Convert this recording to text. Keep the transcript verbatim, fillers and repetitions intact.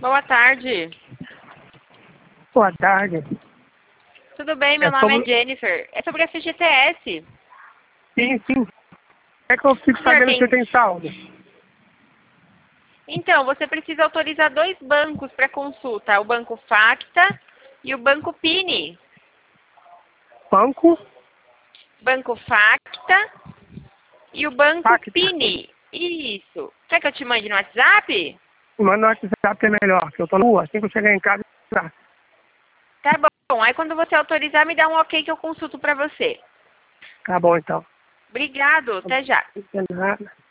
Boa tarde. Boa tarde. Tudo bem? Meu É nome sobre- é Jennifer. É sobre a F G T S. Sim, sim. É que eu fico Senhor, sabendo tem- que tem saldo. Então, você precisa autorizar dois bancos para consulta. O Banco Facta e o Banco Pini. Banco, Banco Facta e o Banco Facta. Pini. Isso. Quer que eu te mande no WhatsApp? Manda no WhatsApp é melhor, que eu tô na rua. Assim que eu chegar em casa, tá. Tá bom. Aí quando você autorizar, me dá um ok que eu consulto para você. Tá bom então. Obrigado. Até já. Não tem nada.